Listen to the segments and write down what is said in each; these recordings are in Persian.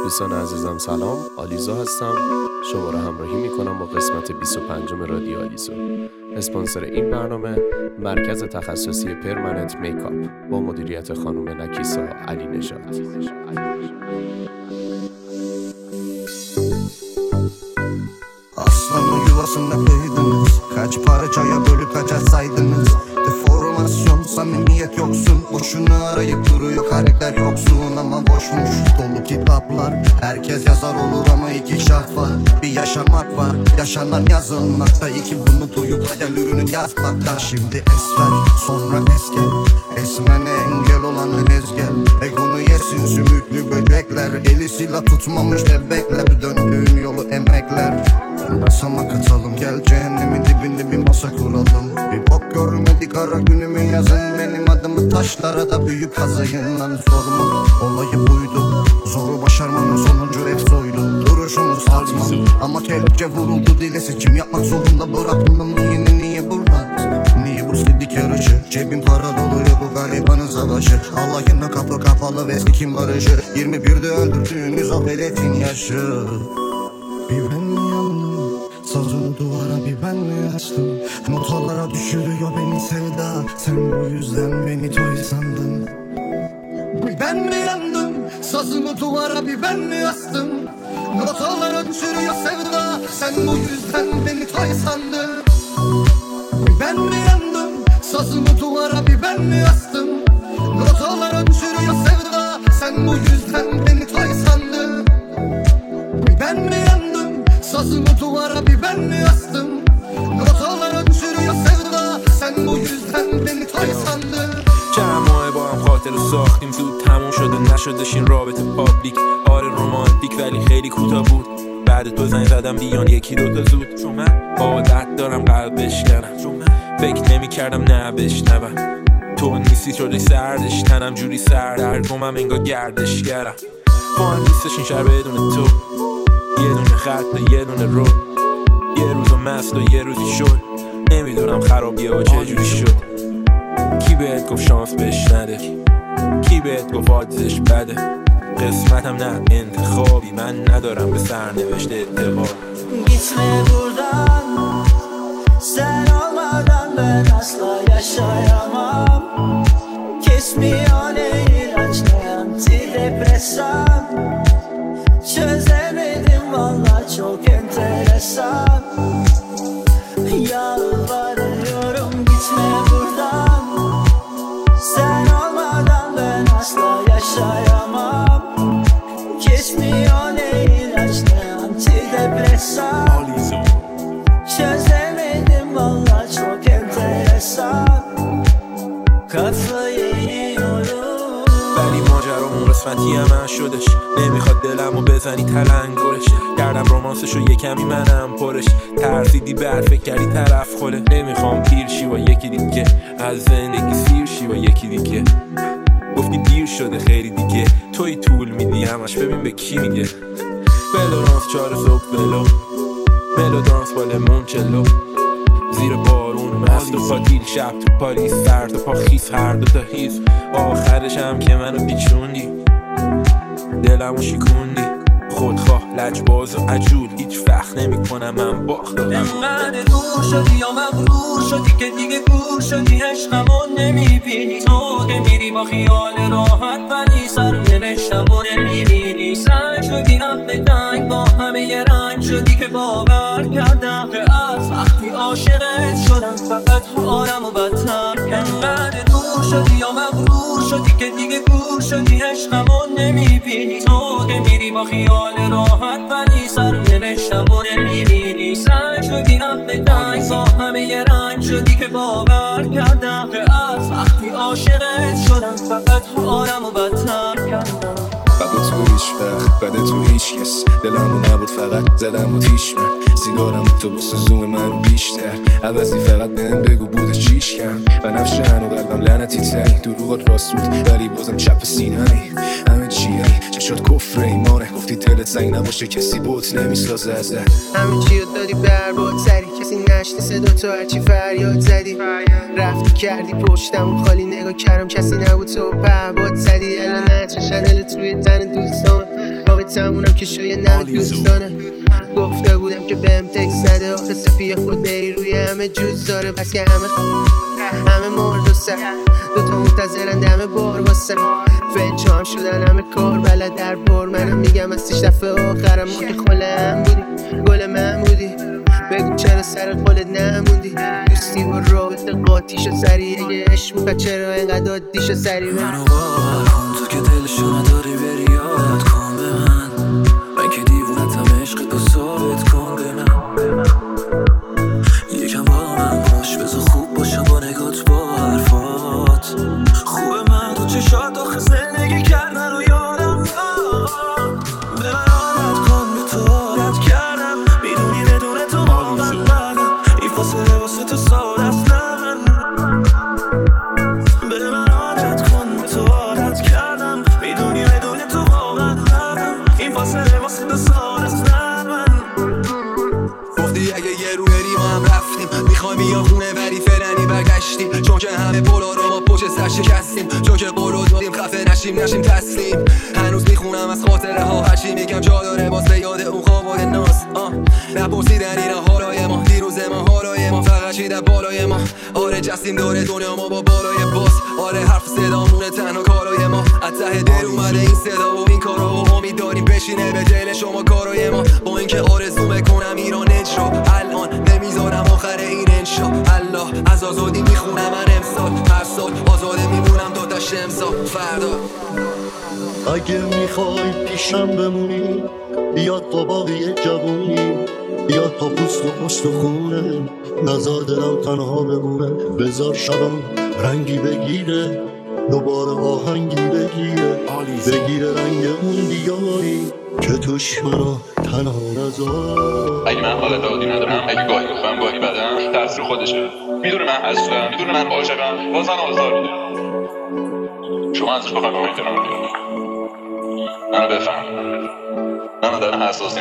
دوستان عزیزم سلام، آلیزا هستم. شما را همراهی میکنم با قسمت 25 رادیو آلیزا. اسپانسر این برنامه مرکز تخصصی پرمننت میکاپ با مدیریت خانم نکیسا علی نژاد. Aslanın yuvasında büyüdünüz. Kaç parçaya bölüp kaçırsaydınız. Deformasyon, samimiyet yoksun. Boşuna arayıp duruyor karakter yoksun. Ama boşmuş dolu kitaplar. Herkes yazar olur ama iki şart var. Bir yaşamak var, yaşanan yazılmakta. İki bunu duyup hayal ürünü yazmakta. Şimdi esmer, sonra eskel. Esmene engel olanı ezgel. Egonu yesin sümüklü böcekler. Eli silah tutmamış bebekler. Döndüğün yolu emekler. Basamak atalım, gel cehennemin dibinde bir masa kuralım. Bir bok görmedik ara günümü yazın. Benim adımı taşlara da büyük kazayın. Lan sorma, olayı buydu. Zoru başarmanın sonuncu hep soydu. Duruşumuz artmam ama kelepçe vuruldu dile. Seçim yapmak zorunda bıraktım. Niye burada? Niye bu sidik yarışı? Cebim para doluyor bu garibanın savaşı. Allah'ına kapı kapalı ve sikim barışı. 21'de öldürdüğünüz o veletin yaşı. Bir ben mi yandım? Sazını duvara bir ben mi açtım? Notalara düşürüyor beni sevda. Sen bu yüzden beni toy sandın. Bir ben mi yandım? Sazını duvara bir ben mi astım? Notalara düşürüyor sevda. Sen bu yüzden beni toy sandın. Bir ben mi yandım? Sazını duvara bir ben mi astım? Notalara düşürüyor sevda. Sen bu yüzden beni toy sandın. Bir ben mi yandım? Sazını duvara bir ben mi astım? Notalara düşürüyor sevda. Sen bu yüzden beni toy sandın. چند ماه با هم خاطر رو ساختیم زود تموم شده نشدش این رابطه پابلیک آره رومانتیک ولی خیلی کوتاه بود بعد تو زنگ زدم بیان یکی دوتا زود چون من عادت دارم قلب بشکنم فکر نمی کردم نه بشنوم تو نیستی شده سردش تنم جوری سردرگمم انگار گردشگرم فان نیستش این شهر بدون تو یه دونه خط و یه دونه رو یه روزو مست و یه روزی شد نمیدونم خرابیه ها چجوری شد کی بهت گفت شانس بهش نده کی بهت گفت آدزش بده قسمتم نه انتخابی من ندارم به سرنوشت اعتبار Gitme buradan sen olmadan ben asla yaşayamam Kesmiyor ne ilaç ne antidepresan Çözemedim valla çok enteresan Yalvarıyorum gitme buradan Sen olmadan ben asla yaşayamam Kesmiyor ne ilaç ne antidepresan Çözemedim valla çok enteresan Kafayı yiyorum ولی ماجرامون قسمتی من شدش نمیخواد دلمو بزنی تلنگرش کردم رومانسشو یه کمی منم پرش ترسیدی بر فکر کردی طرف خوله نمیخوام پیر شی با یکی دیگه از زندگی سیر شی با یکی دیگه گفتی دیر شده خیلی دیگه توی طول میدی همش ببین به کی میگه بلورانس 4 صبح بلو ملودانس با لمونچلو زیر بارون مست و پاتیل شب تو پاریس سرد و پا خیس هر دو تا هیز آخرش هم که منو پیچوندی دلمو شکوندی خودخواه لجباز و عجول هیچ فخر نمی کنم من باختم انقدر دور شدی یا مغرور شدی که دیگه گور شدی عشقمو نمیبینی تو که میری با خیال راحت ولی سرنوشتمو نمیبینی سنگ شدی هم به دنگ با همه یه رنگ شدی که باور کردم که از وقتی عاشقت شدم فقط حالمو بدتر انقدر دور شدی یا مغرور شدی که دیگه گور شدی عشقمو نمیبینی تو که میری با خیال راحت ولی سرنوشتمو نمیبینی سنگ شدی هم به دنگ با همه یه رنگ شدی که باور کردم که از وقتی عاشقت شدم فقط حالمو بدتر کردم بده تو هیچ وقت بده تو هیچ کس دلمو نبود فقط زدم با تیش من سیگارم تو بسه زوم منو بیشتر عوضی فقط بهم بگو بوده چیش کم و نفش هنو قلبم لعنتی تری دروغات راست بود ولی بازم چپ سینمی همه چیه چشات کفر ایمانه گفتی دلت زنگ نباشه کسی بوت نمیسازه ازت همه چی رو دادی برباد سری کسی نشتی صدا تو هرچی فریاد زدی رفتی کردی پشتم خالی نگاه کردم کسی نبود تو پهباد زدی الان نتر شنل توی تن دوستان تمونم که شاید نمه دوستانه گفته بودم که بهم تکس نده آخه سفیه خود بری روی همه جوز داره بس که همه مرد و سر دوتا منتظرن دمه بار واسه فنچام شدن همه کار بلد در بار منم میگم از 6 دفعه آخرم ما که خلم بودی گل محمودی بگو چرا سر خودت نموندی دوستی با رابطه قاطیش و سریع اگه عشق میخواد چرا اینقدر عادیش و سریع منو باور کن تو که دلشو نداری بری یادت کن به من که دیوونتم عشق تو ثابت کن به من یکم با من باش بذار خوب باشم با نگات با حرفات خوبه من تو چشات آخه زندگی کردن و یادم به من عادت کن به تو عادت کردم میدونی بدون تو واقعا ندم این فاصله واسه تو ساده است به من عادت کن به تو عادت کردم میدونی بدون تو واقعا ندم این فاصله واسه تو ساده است گفتی اگه یه رو بریم هم رفتیم میخوایم بیا خونه ولی فرنی برگشتیم چون که همه پولا رو ما پشت سر شکستیم چون که قولو دادیم خفه نشیم تسلیم هنوز میخونم از خاطره ها هرچی میگم جا داره باز به یاد اون خواب ناز نپرسیدن این حالای ما دیروز ما حالای ما فقط چیده بالای ما آره جستیم داره دنیا ما با بالای باز آره حرف صدامونه تنها کارای ما از ته دل اومده این صدا و این کارا و امید داریم بشینه به دل شما کارای ما با اینکه آرزو میکنم ایران اجرا الان نمیذارم آخر این انشا الله از آزادی میخونم من امسال هر سال آزاده میمونم تا شمسا فردا اگه میخوای پیشم بمونی بیاد تا باقی جوونی بیاد تا پوست و پشت و خونه نزار دلم تنها بمونه بذار شبم رنگی بگیره دوباره آهنگی بگیره رنگ اون دیاری که توش منو تنها نذار اگه من حال دادی ندارم اگه گاهی بخوام گاهی بدم تقصیر خودشه میدونه من هستم میدونه من عاشقم باز من آزار میده شما ازش بخواید من احترام میدونم منو بفهم من آدم حساسیم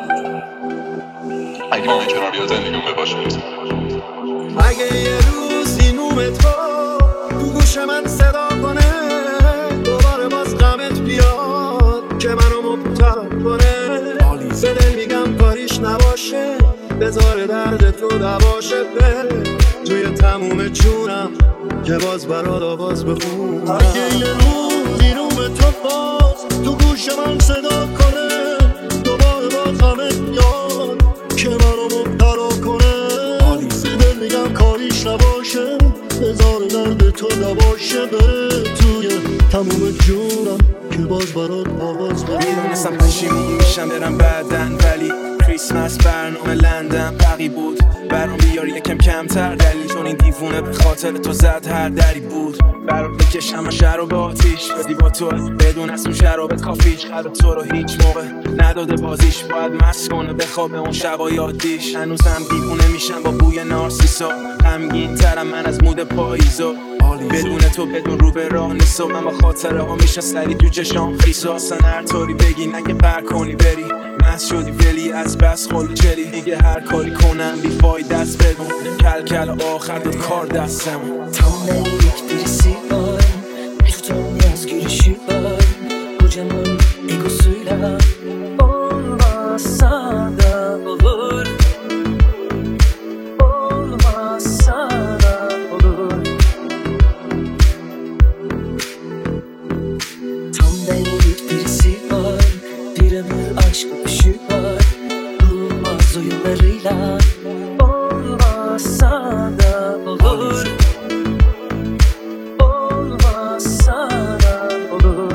اگه من احترام بیاد زندگیم بباشه اگه یه روزی نوم تو گوش من صدا کنه دوباره باز غمت بیاد که منو مبتلا کنه به دل میگم کاریش نباشه بذار درد تو دواشه بره توی تموم جونم که باز برات آواز بخونم اگه یه روزی نوم تو گوش من صدا کنه دوباره باز غمت بیاد که منو مبتلا کنه به دل میگم کاریش نباشه بذار درد تو نباشه بره توی تموم جونم که باز برات آواز بخونم میدونستم پشیمون میشم برم بعدن ولی کریسمس برنامه لندن بقی بود برام بیار یکم کمتر دلیل چون این دیوونه به خاطر تو زد هر دری بود برام بکشم شهر رو به آتیش بدی با تو بدون از اون شراب کافیش قلب تو رو هیچ موقع نداده بازیش باید مست کنه بخوابه اون شبای یادیش هنوزم دیوونه میشم با بوی نارسیسا غمگین ترم من از مود پاییزا بدون تو بدون رو به راه نیست من با خاطره ها میشه سری تو چشام خیسا اصلا هر طوری بگی نگه بر کنی بری مست شدی ولی از بس خلو چلی دیگه هر کاری کنم بی فایده است بدون کل آخر داد کار دستم Tamam ilk birisi var Tutamaz gülüşü var Kocaman egosuyla Olmazsa da olur Olmazsa da olur Tam benlik birisi var Bir ömür aşk öpüşü var Durulmaz oyunlarıyla Olmazsa da olur Olmazsa da olur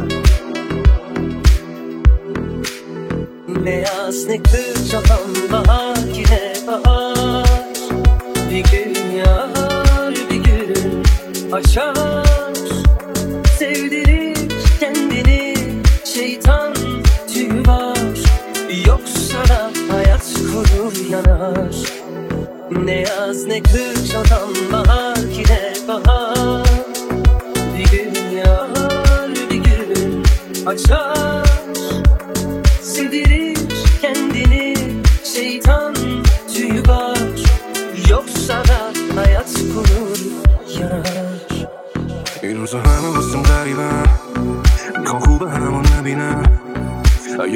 Ne yaz ne kış olan bahar yine bahar Bir gün yağar bir gün açar Sevdirir kendini şeytan tüyü var Yoksa da hayat kurur yanar Ne yaz ne kış olan bahar yine bahar Bir gün yağar bir gün açar Sevdirir kendini şeytan tüyü var Yoksa da hayat kurur yanar این روزا همه واسم غریبن میخوام خوب همو نبینم اگه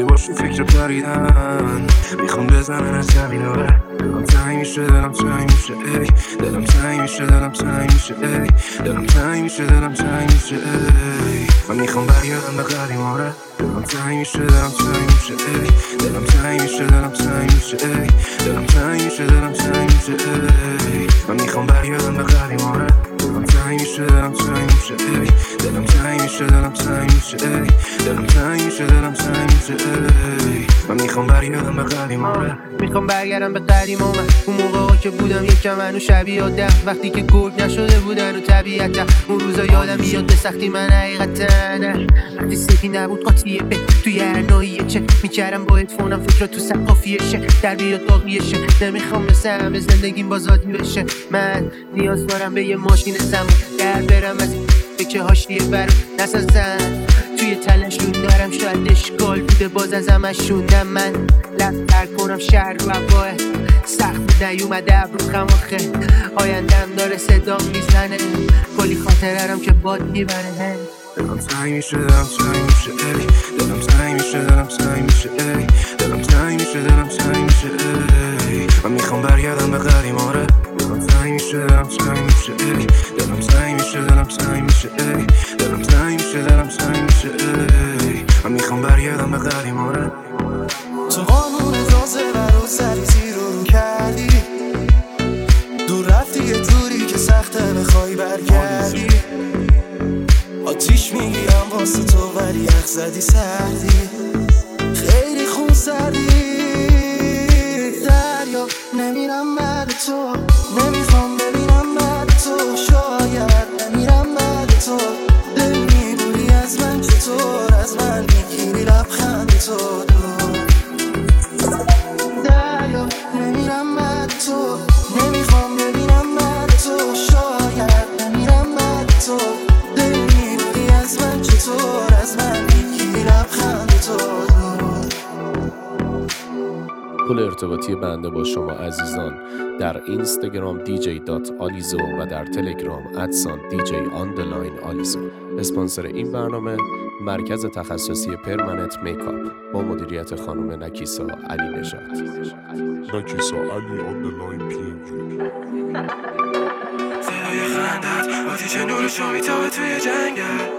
باشون فکر پریدن میخوام بزنن از زمیناره دلم تنگ میشه دلم تنگ میشه ای دلم تنگ میشه دلم تنگ میشه ای دلم تنگ میشه دلم تنگ میشه ای من میخوام برگردم به قدیماره دلم تنگ میشه دلم تنگ میشه ای دلم تنگ میشه دلم تنگ میشه ای دلم تنگ میشه دلم تنگ میشه ای من میخوام برگردم به قدیماره دلم تنگ میشه دلم تنگ میشه ای دلم تنگ میشه دلم تنگ میشه ای دلم تنگ میشه دلم تنگ میشه ای من میخوام برگردم به قدیماره میخوام برگردم به قدیمام اون موقعا که بودم یکم منو شبیه آدم وقتی که گرگ نشده بودن و طبیعتا اون روزا یادم میاد به سختی من حقیقتا وقتی سگی نبود قاطیه به توی هر ناحیه چه میکردم با هدفونم فکر تو سقافیشه در بیاد باقیشه نمیخوام مثل همه زندگیم بازادی بشه من نیاز دارم به یه ماشین زمان در برم از که هاشیه برم نسازن توی تلشون دارم شاید اشکال بوده باز از همشوندم من لفتر کنم شهر و هواه سخت بود نیومده ابرو خماخه آیندم داره صدا میزنه کلی خاطرم که باد میبره دلم تنگ میشه دلم تنگ میشه ای دلم تنگ میشه دلم تنگ میشه ای دلم تنگ میشه دلم تنگ میشه ای من میخوام برگردم به قدیماره دلم تنگ میشه دلم تنگ میشه ای دلم تنگ میشه دلم تنگ میشه ای دلم تنگ میشه دلم تنگ میشه ای من میخوام برگردم به قدیماره تو قانون تازه رو سریزی رو کردی دور رفتی یه جوری که سخته بخوای برگردی آتیش میگیم واسه تو ولی یخ زدی سردی خیلی خون سردی دریا نمیرم بعد تو نمیخوام ببینم بعد تو شاید نمیرم بعد تو دل میبوری از من چطور از من میگیری لبخند تو دریا نمیرم بعد تو نمیخوام ببینم بعد تو شاید نمیرم بعد تو از من چطور از من میگیری لبخند تو پل ارتباطی بنده با شما عزیزان در اینستاگرام dj.alizo و در تلگرام @dj_alizo. اسپانسر این برنامه مرکز تخصصی پرمننت میکاپ با مدیریت خانم نکیسا علی نژاد. نکیسا علی آندرلاین PNG. صدای خندت آتیش نورشو میتابه توی جنگل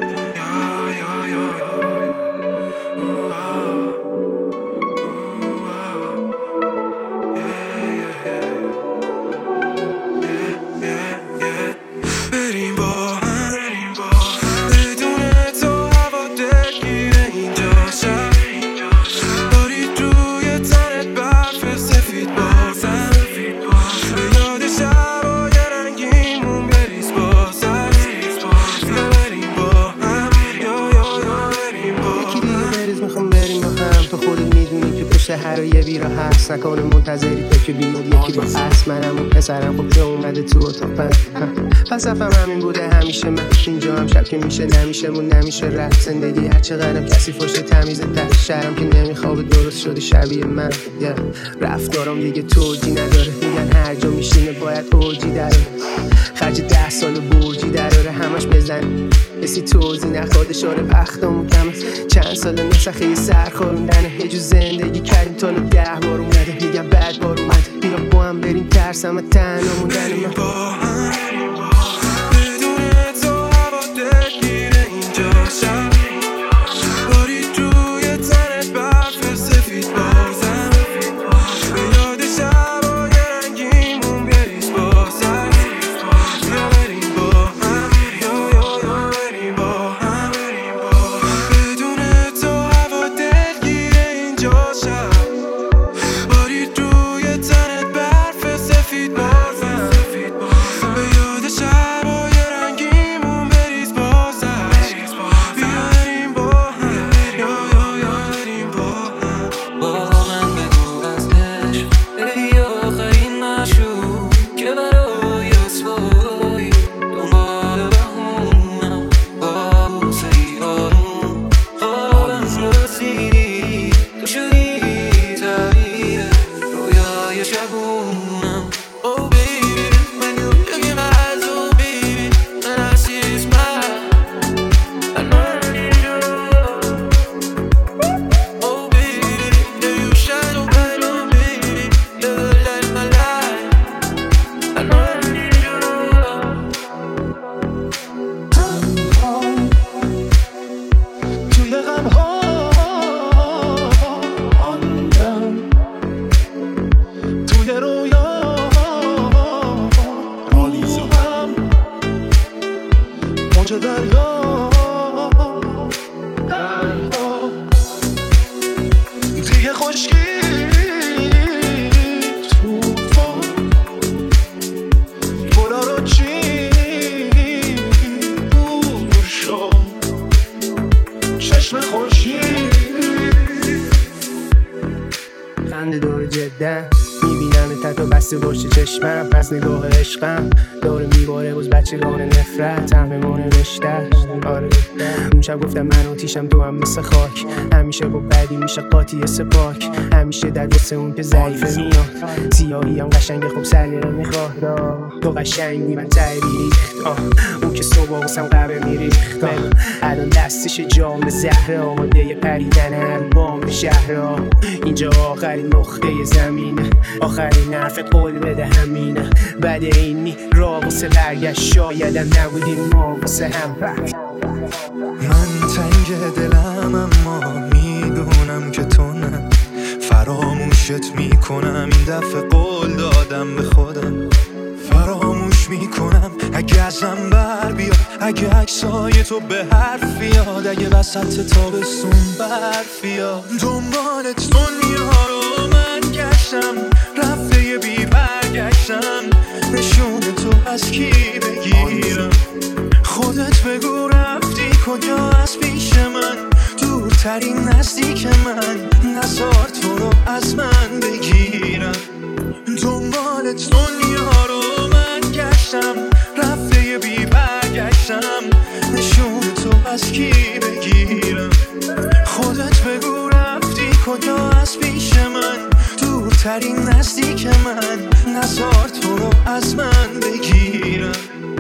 بریم با هم بدون تو هوا دلگیره اینجا شب باری توی تنت برف سفید بازم به یاد شبای رنگیمون بریز بازم بریم با هم بریم با هم بریز میخوام بریم با هم تو خودت میدونی که پشت هر یه بیرا هست نکنه منتظری تو که بیاد یکی با هست منم اون پسرم خب که اومده تو اتاق پس افهم همین بوده همیشه من اینجا هم شب که میشه نمیشه مون نمیشه رفت زندگی هر چقدرم کسی فاشه تمیزه تر شهرم که نمیخوابه درست شدی شبیه من رفتارم دیگه توجی نداره میگن هر جا میشینه باید اوجی داره خرج 10 سال برجی داره همش بزن کسی توضیح نخواد اشاره بختمون کمه چند سال نسخه یه سرخوروندنه یه جو زندگی کردیم تا 10 بار اومده میگم بعد بار اومده بیا با هم بریم ترسم و تنها موندن من بدون تو هوا دلگیره اینجا شب باری توی تنت برف سفید بازم به یاد شبای رنگیمون بریز بازم بریم با هم بریم با هم بدون تو هوا دلگیره اینجا شب باری توی تنت برف سفید بازم به یاد خشکی توفان خدا رو چی دور شد چشم خورشید خنده دور جدن میبینم تتو بسته باشه چشمم پس نگاه عشقم داره میباره باز بچگان نفرت همه نوشته. آره اون شب گفتم من آتیشم تو هم مثل خاک همیشه با بدی میشه قاطی سپاک همیشه در واسه اون که ضعیفه میاد سیاهی هم قشنگه خب سلیقه میخواد تو قشنگی من تریخت اون که صبح واسم قبر میریخت الان دستش جام زهره آماده پریدن البام شهرها اینجا آخرین نقطه زمینه آخرین حرف قول بده همینه بعد اینی را واسه برگشت شایدم نبودیم ما واسه هم من تنگ دلم اما میدونم که تو نه فراموشت میکنم این دفعه قول دادم به خودم فراموش میکنم اگه ازم بر بیاد اگه عکسای تو به حرف بیاد اگه وسط تابستون برف بیاد دنبالت دنیا رو من گشتم رفته یه بی برگشتم نشون تو از کی بگیرم خودت بگو رفتی کجا از پیش من دورترین نزدیک من نزار تو رو از من بگیرم دنبالت دنیا رو من گشتم رفته یه بی برگشتم نشون تو از کی بگیرم خودت بگو رفتی کجا از پیش من دورترین نزدیک من نزار تو رو از من بگیرم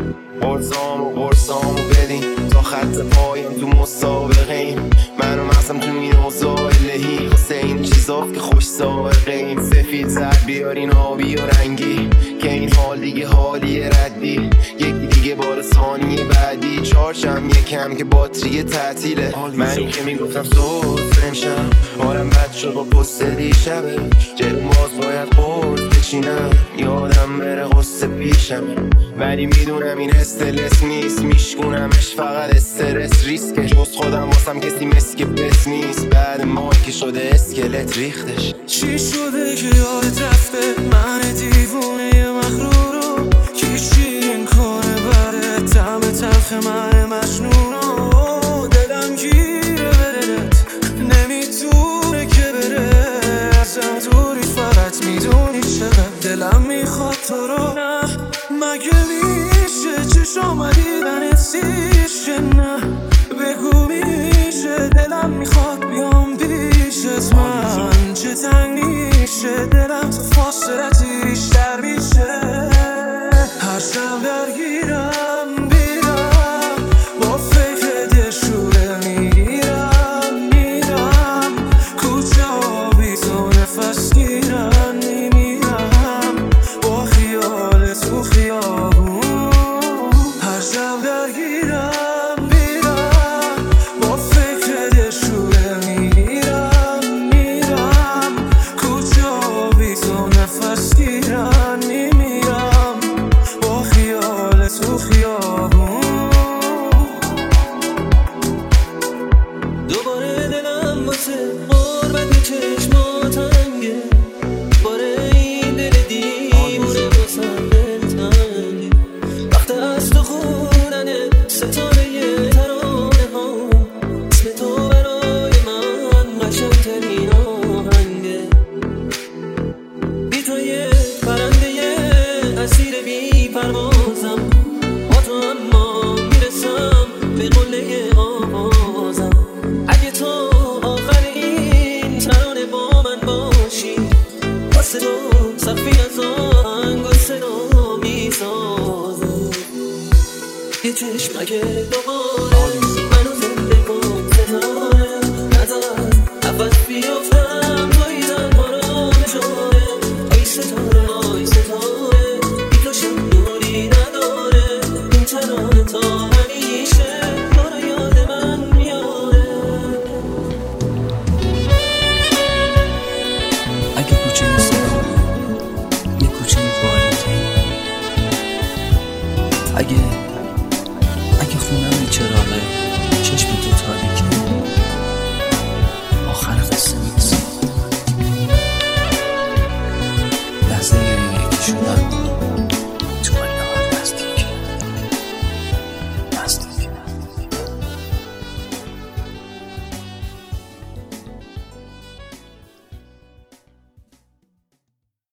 قرصامو بدین تا خط پایم تو مسابقه منو مغزم تو این اوضاع الهی واسه این چیزا که خوش سابقه این سفید زرد بیارین آبی و رنگی که این حال دیگه حالی ردی یکی دیگه بار ثانیه بعدی چارشم یکم که باتری تعطیله منی که میگفتم سوز نمیشم حالم بد شد با پست دیشبه جلو باز باید قرص بچینم یادم بره قصه پیشم ولی میدونم این استرس نیست میشکونمش فقط استرس ریسکه جز خودم واسم کسی مسک بس نیست بعد مای که شده اسکلت ریختش چی شده که یادت رفته من دیوونه مغرورو کی شیرین کنه بره طعم تلخ من مجنونو دلم گیره بدلت نمیتونه که بره ازم دوری فقط میدونی چقدر دلم میخواد تو رو نه مگه میشه چشم دیدنت سیشه نه بگو میشه دلم میخواد بیام پیشت من چه تنگ میشه دلم تو فاصلتی بیشتر میشه هر شب درگیرم بیرم با فکر دلشوره میرم کجا بی تو نفس گیرم نمیرم با خیال تو خیابون هر شب درگیرم بیرم با فکر دلشوره میرم کجا بی تو نفس گیرم نمیرم با خیال تو خیابون دوباره دلم واسه قربت چشماتنگه باره این دل دیوونه واسم دلتنگه وقت از تو خوندن ستاره ترانه ها اسم تو برای من قشنگترین آهنگه بی تو یه پرنده اسیر بی پروازم با تو اما میرسم به قله آوازم اگه تو آخر این ترانه با من باشی واسه تو صفی از آهنگ و صدا میسازم یه چشمک دوباره منو زنده کن ستاره نزد نفس بیافتم توی تنها را نشانه ای ستاره